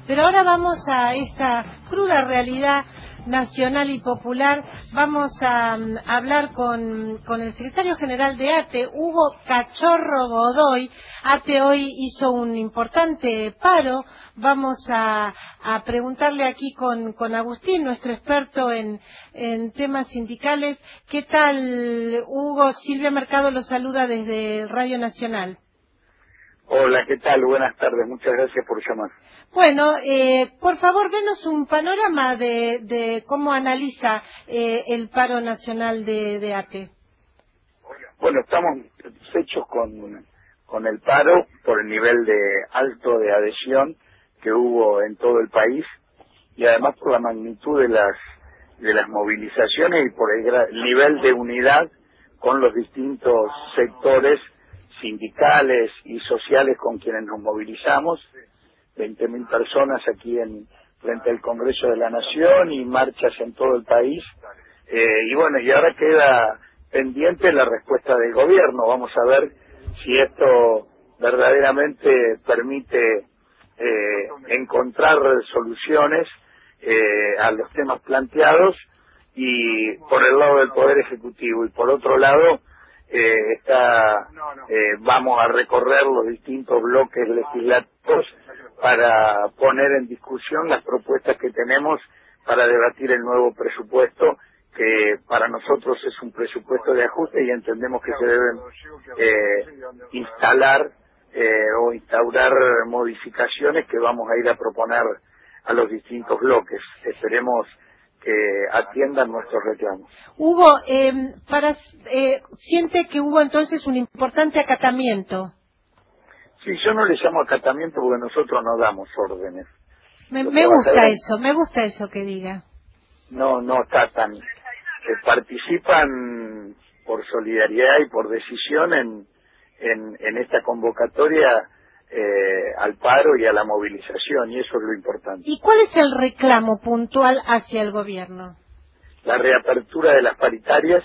Pero ahora vamos a esta cruda realidad nacional y popular. Vamos a hablar con el secretario general de ATE, Hugo Cachorro Godoy. ATE hoy hizo un importante paro. Vamos a preguntarle aquí con Agustín, nuestro experto en temas sindicales. ¿Qué tal, Hugo? Silvia Mercado lo saluda desde Radio Nacional. Hola, ¿qué tal? Buenas tardes, muchas gracias por llamar. Bueno, por favor, denos un panorama de cómo analiza el paro nacional de ATE. Bueno, estamos satisfechos con el paro por el nivel de alto de adhesión que hubo en todo el país y además por la magnitud de las movilizaciones y por el nivel de unidad con los distintos sectores sindicales y sociales con quienes nos movilizamos. 20.000 personas aquí frente al Congreso de la Nación y marchas en todo el país. Y bueno, y ahora queda pendiente la respuesta del gobierno. Vamos a ver si esto verdaderamente permite encontrar soluciones a los temas planteados, y por el lado del Poder Ejecutivo, y por otro lado vamos a recorrer los distintos bloques legislativos para poner en discusión las propuestas que tenemos para debatir el nuevo presupuesto, que para nosotros es un presupuesto de ajuste y entendemos que se deben instaurar modificaciones que vamos a ir a proponer a los distintos bloques. Esperemos que atiendan nuestros reclamos. Hugo, siente que hubo entonces un importante acatamiento. Sí, yo no le llamo acatamiento porque nosotros no damos órdenes. Me gusta eso que diga. No acatan. Participan por solidaridad y por decisión en esta convocatoria al paro y a la movilización, y eso es lo importante. ¿Y cuál es el reclamo puntual hacia el gobierno? La reapertura de las paritarias,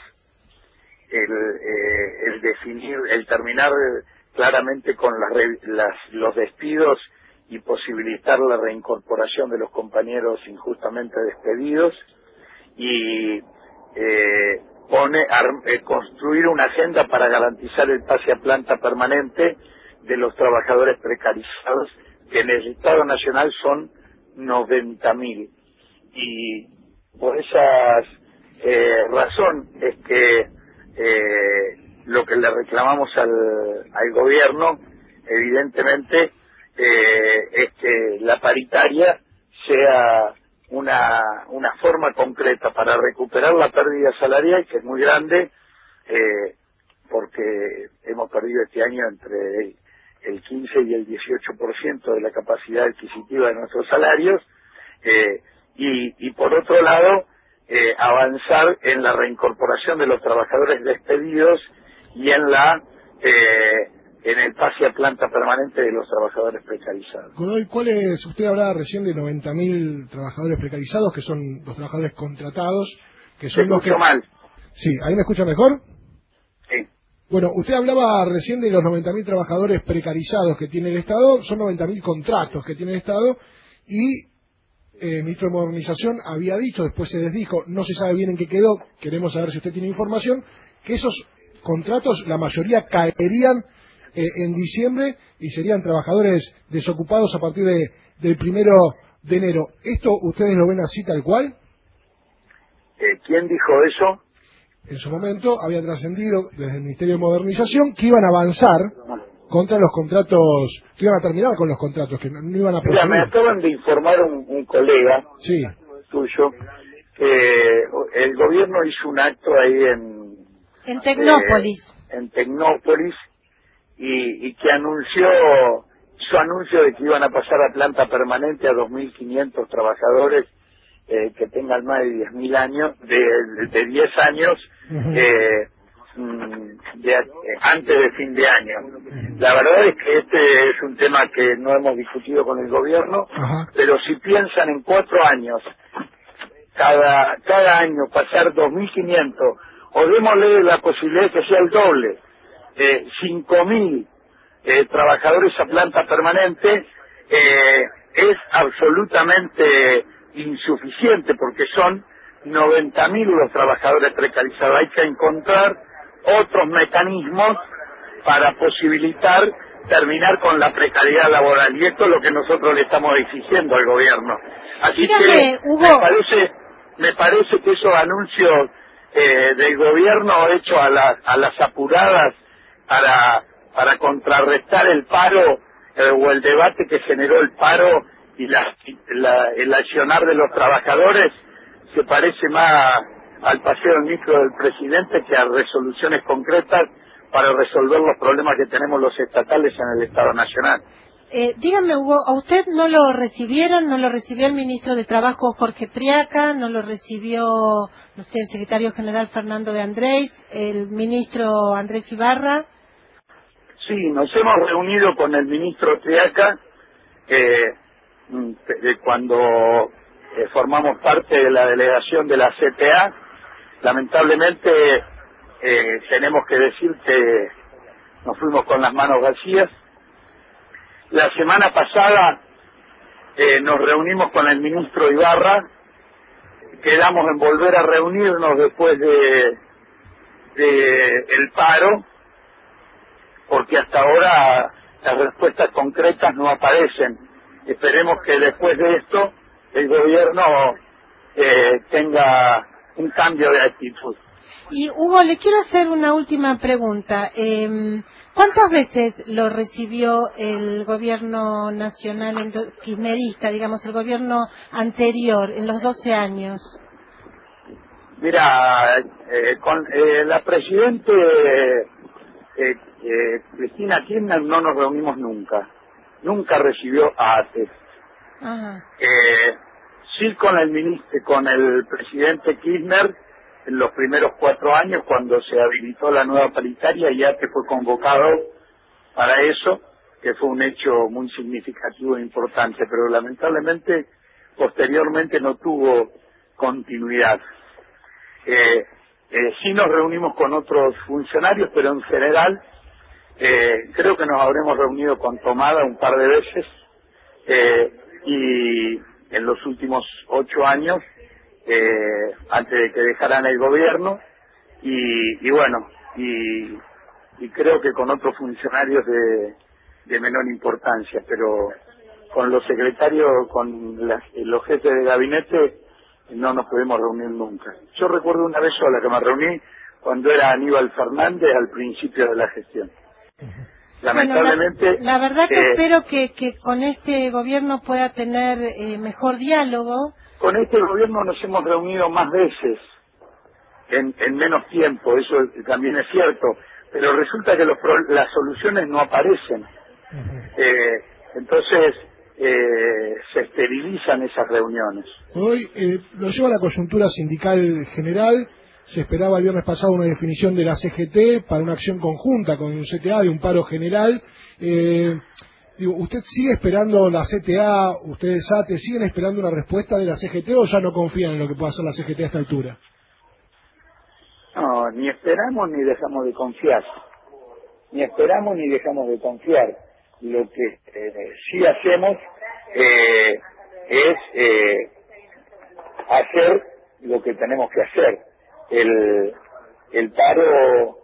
el terminar claramente con los despidos y posibilitar la reincorporación de los compañeros injustamente despedidos, y construir una agenda para garantizar el pase a planta permanente de los trabajadores precarizados, que en el Estado Nacional son 90.000. Y por esa razón es que lo que le reclamamos al gobierno, evidentemente, es que la paritaria sea una forma concreta para recuperar la pérdida salarial, que es muy grande, porque hemos perdido este año entre el 15 y el 18% de la capacidad adquisitiva de nuestros salarios, y por otro lado avanzar en la reincorporación de los trabajadores despedidos y en el pase a planta permanente de los trabajadores precarizados. Godoy, usted hablaba recién de 90.000 trabajadores precarizados, que son los trabajadores contratados, que son los que... mal. Sí, ¿ahí me escucha mejor? Sí. Bueno, usted hablaba recién de los 90.000 trabajadores precarizados que tiene el Estado, son 90.000 contratos que tiene el Estado, y el ministro de Modernización había dicho, después se desdijo, no se sabe bien en qué quedó, queremos saber si usted tiene información, que esos contratos, la mayoría caerían en diciembre y serían trabajadores desocupados a partir del 1 de enero. ¿Esto ustedes lo ven así tal cual? ¿Quién dijo eso? En su momento había trascendido desde el Ministerio de Modernización que iban a avanzar contra los contratos, que iban a terminar con los contratos, que no iban a proseguir. Mira, me acaban de informar un colega tuyo que el gobierno hizo un acto ahí en Tecnópolis. En Tecnópolis, y que anunció su anuncio de que iban a pasar a planta permanente a 2.500 trabajadores que tengan más de 10.000 años, de 10 años, antes de fin de año. La verdad es que este es un tema que no hemos discutido con el gobierno. Ajá. Pero si piensan en 4 años, cada año pasar 2.500, o démosle la posibilidad de que sea el doble, 5.000 trabajadores a planta permanente, es absolutamente insuficiente porque son 90.000 los trabajadores precarizados. Hay que encontrar otros mecanismos para posibilitar terminar con la precariedad laboral, y esto es lo que nosotros le estamos exigiendo al gobierno. Así Dígame, que Hugo, me parece que esos anuncios del gobierno hechos a las apuradas para contrarrestar el paro o el debate que generó el paro y el accionar de los trabajadores se parece más al paseo del micro del presidente que a resoluciones concretas para resolver los problemas que tenemos los estatales en el Estado Nacional. Dígame, Hugo, ¿a usted no lo recibieron? ¿No lo recibió el ministro de Trabajo Jorge Triaca? ¿No lo recibió, no sé, el secretario general Fernando de Andrés? ¿El ministro Andrés Ibarra? Sí, nos hemos reunido con el ministro Triaca cuando formamos parte de la delegación de la CTA. Lamentablemente tenemos que decir que nos fuimos con las manos vacías. La semana pasada nos reunimos con el ministro Ibarra, quedamos en volver a reunirnos después de el paro, porque hasta ahora las respuestas concretas no aparecen. Esperemos que después de esto el gobierno tenga un cambio de actitud. Y Hugo, le quiero hacer una última pregunta. ¿Cuántas veces lo recibió el gobierno nacional kirchnerista, digamos, el gobierno anterior, en los 12 años? Mira, con la presidente Cristina Kirchner no nos reunimos nunca. Nunca recibió a ATE. Ajá. Sí con el presidente Kirchner en los primeros 4 años, cuando se habilitó la nueva paritaria, y ATE fue convocado para eso, que fue un hecho muy significativo e importante, pero lamentablemente posteriormente no tuvo continuidad. Sí nos reunimos con otros funcionarios, pero en general creo que nos habremos reunido con Tomada un par de veces, y en los últimos 8 años, antes de que dejaran el gobierno, y bueno, y creo que con otros funcionarios de menor importancia, pero con los secretarios, con los jefes de gabinete no nos pudimos reunir nunca. Yo recuerdo una vez sola que me reuní cuando era Aníbal Fernández al principio de la gestión. Lamentablemente, bueno, la verdad que espero que con este gobierno pueda tener mejor diálogo. Con este gobierno nos hemos reunido más veces en menos tiempo, eso también es cierto, pero resulta que las soluciones no aparecen. Entonces se esterilizan esas reuniones. Hoy lo lleva la coyuntura sindical general. Se esperaba el viernes pasado una definición de la CGT para una acción conjunta con un CTA de un paro general. ¿Usted sigue esperando la CTA, ustedes ATE, siguen esperando una respuesta de la CGT o ya no confían en lo que pueda hacer la CGT a esta altura? No, ni esperamos ni dejamos de confiar. Ni esperamos ni dejamos de confiar. Lo que sí hacemos es hacer lo que tenemos que hacer. El paro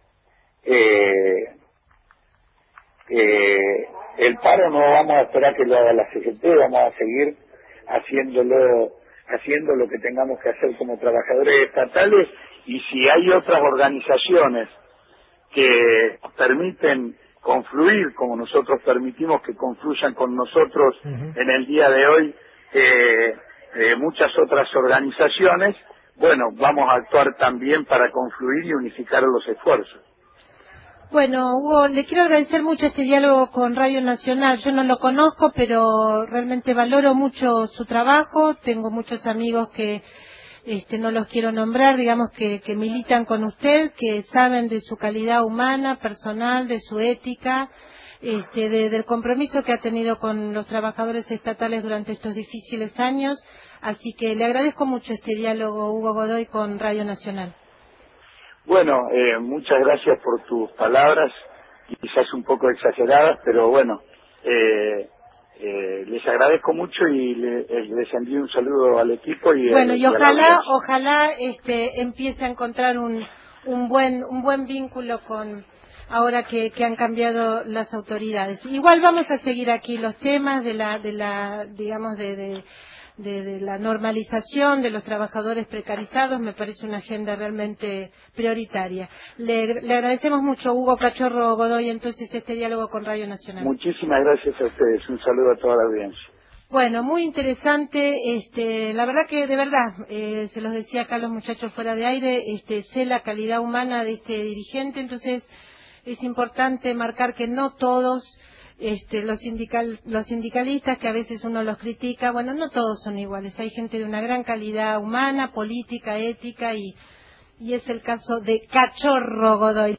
el paro no vamos a esperar que lo haga la CGT, vamos a seguir haciendo lo que tengamos que hacer como trabajadores estatales, y si hay otras organizaciones que permiten confluir como nosotros permitimos que confluyan con nosotros en el día de hoy muchas otras organizaciones, bueno, vamos a actuar también para confluir y unificar los esfuerzos. Bueno, Hugo, le quiero agradecer mucho este diálogo con Radio Nacional. Yo no lo conozco, pero realmente valoro mucho su trabajo. Tengo muchos amigos que no los quiero nombrar, digamos que militan con usted, que saben de su calidad humana, personal, de su ética, del compromiso que ha tenido con los trabajadores estatales durante estos difíciles años. Así que le agradezco mucho este diálogo, Hugo Godoy, con Radio Nacional. Bueno, muchas gracias por tus palabras, quizás un poco exageradas, pero bueno, Les agradezco mucho y les envío un saludo al equipo y bueno, y a la audiencia. ojalá empiece a encontrar un buen vínculo con ahora que han cambiado las autoridades. Igual vamos a seguir aquí los temas de la digamos de la normalización de los trabajadores precarizados. Me parece una agenda realmente prioritaria. Le agradecemos mucho, Hugo Cachorro Godoy, entonces este diálogo con Radio Nacional. Muchísimas gracias a ustedes. Un saludo a toda la audiencia. Bueno, muy interesante, la verdad que de verdad, se los decía acá a los muchachos fuera de aire, sé la calidad humana de este dirigente, entonces es importante marcar que no todos los sindicalistas, que a veces uno los critica, bueno, no todos son iguales, hay gente de una gran calidad humana, política, ética, y es el caso de Cachorro Godoy.